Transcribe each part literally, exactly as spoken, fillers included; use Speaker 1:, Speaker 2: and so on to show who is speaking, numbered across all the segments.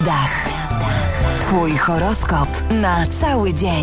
Speaker 1: gwiazdach. Twój horoskop na cały dzień.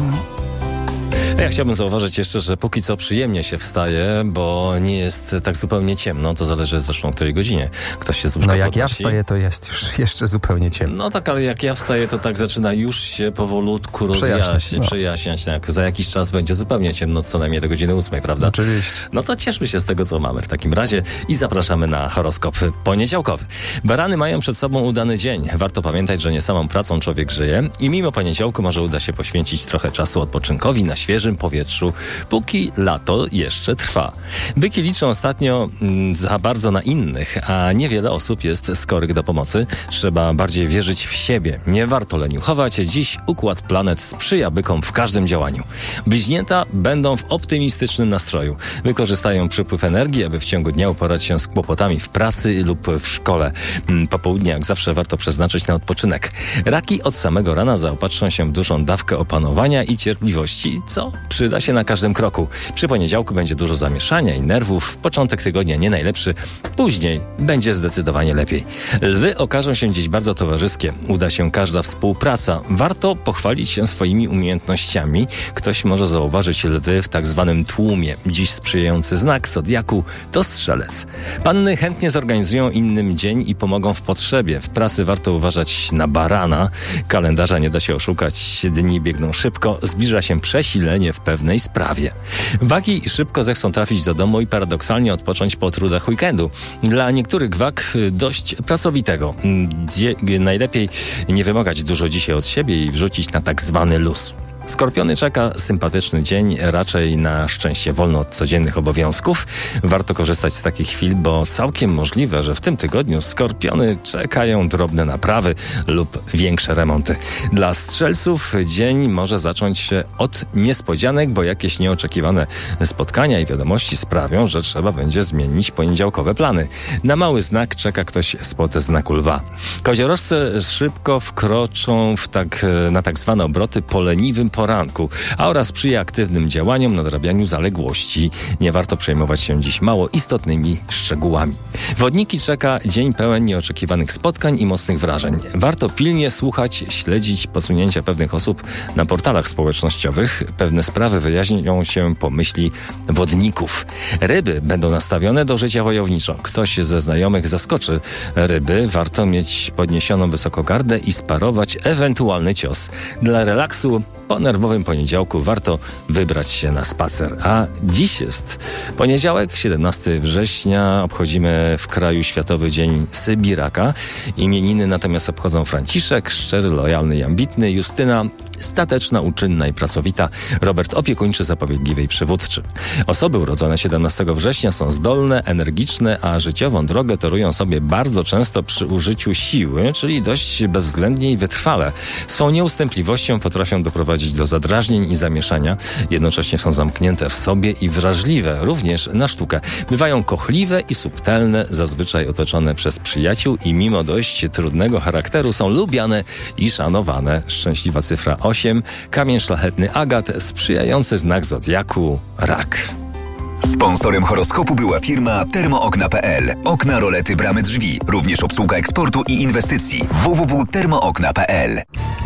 Speaker 2: Ja chciałbym zauważyć jeszcze, że póki co przyjemnie się wstaje, bo nie jest tak zupełnie ciemno. To zależy zresztą o której godzinie ktoś się z łóżka
Speaker 3: No jak
Speaker 2: podnosi.
Speaker 3: ja wstaję, to jest już jeszcze zupełnie ciemno.
Speaker 2: No tak, ale jak ja wstaję, to tak zaczyna już się powolutku
Speaker 3: Przejaśniać,
Speaker 2: rozjaśniać,
Speaker 3: no.
Speaker 2: przejaśniać. Tak. Za jakiś czas będzie zupełnie ciemno, co najmniej do godziny ósmej, prawda?
Speaker 3: Oczywiście.
Speaker 2: No to cieszmy się z tego, co mamy w takim razie i zapraszamy na horoskop poniedziałkowy. Barany mają przed sobą udany dzień. Warto pamiętać, że nie samą pracą człowiek żyje i mimo poniedziałku może uda się poświęcić trochę czasu odpoczynkowi na świeżym powietrzu, póki lato jeszcze trwa. Byki liczą ostatnio mm, za bardzo na innych, a niewiele osób jest skorych do pomocy. Trzeba bardziej wierzyć w siebie. Nie warto leniuchować. Dziś układ planet sprzyja bykom w każdym działaniu. Bliźnięta będą w optymistycznym nastroju. Wykorzystają przypływ energii, aby w ciągu dnia uporać się z kłopotami w pracy lub w szkole. Po południu, jak zawsze, warto przeznaczyć na odpoczynek. Raki od samego rana zaopatrzą się w dużą dawkę opanowania i cierpliwości, co przyda się na każdym kroku. Przy poniedziałku będzie dużo zamieszania i nerwów. Początek tygodnia nie najlepszy. Później będzie zdecydowanie lepiej. Lwy okażą się dziś bardzo towarzyskie. Uda się każda współpraca. Warto pochwalić się swoimi umiejętnościami. Ktoś może zauważyć lwy w tak zwanym tłumie. Dziś sprzyjający znak zodiaku to strzelec. Panny chętnie zorganizują innym dzień i pomogą w potrzebie. W pracy warto uważać na barana. Kalendarza nie da się oszukać. Dni biegną szybko. Zbliża się przesilenie w pewnej sprawie. Wagi szybko zechcą trafić do domu i paradoksalnie odpocząć po trudach weekendu. Dla niektórych wag dość pracowitego. Dzie- najlepiej nie wymagać dużo dzisiaj od siebie i wrzucić na tak zwany luz. Skorpiony czeka sympatyczny dzień, raczej na szczęście wolno od codziennych obowiązków. Warto korzystać z takich chwil, bo całkiem możliwe, że w tym tygodniu skorpiony czekają drobne naprawy lub większe remonty. Dla strzelców dzień może zacząć się od niespodzianek, bo jakieś nieoczekiwane spotkania i wiadomości sprawią, że trzeba będzie zmienić poniedziałkowe plany. Na mały znak czeka ktoś spod znaku lwa. Koziorożce szybko wkroczą w tak, na tak zwane obroty po leniwym poranku, a oraz przy aktywnym działaniom nadrabianiu zaległości. Nie warto przejmować się dziś mało istotnymi szczegółami. Wodniki czeka dzień pełen nieoczekiwanych spotkań i mocnych wrażeń. Warto pilnie słuchać, śledzić posunięcia pewnych osób na portalach społecznościowych. Pewne sprawy wyjaśnią się po myśli wodników. Ryby będą nastawione do życia wojowniczo. Ktoś ze znajomych zaskoczy ryby. Warto mieć podniesioną wysoko gardę i sparować ewentualny cios. Dla relaksu po nerwowym poniedziałku warto wybrać się na spacer. A dziś jest poniedziałek, siedemnastego września. Obchodzimy w kraju Światowy Dzień Sybiraka. Imieniny natomiast obchodzą Franciszek, szczery, lojalny i ambitny, Justyna, stateczna, uczynna i pracowita, Robert opiekuńczy, zapobiegliwy i przywódczy. Osoby urodzone siedemnastego września są zdolne, energiczne, a życiową drogę torują sobie bardzo często przy użyciu siły, czyli dość bezwzględnie i wytrwale. Swą nieustępliwością potrafią doprowadzić do zadrażnień i zamieszania. Jednocześnie są zamknięte w sobie i wrażliwe również na sztukę. Bywają kochliwe i subtelne, zazwyczaj otoczone przez przyjaciół i mimo dość trudnego charakteru są lubiane i szanowane. Szczęśliwa cyfra osiem, kamień szlachetny agat, sprzyjający znak zodiaku rak.
Speaker 4: Sponsorem horoskopu była firma termookna kropka p l. Okna, rolety, bramy, drzwi. Również obsługa eksportu i inwestycji. w w w kropka termookna kropka p l.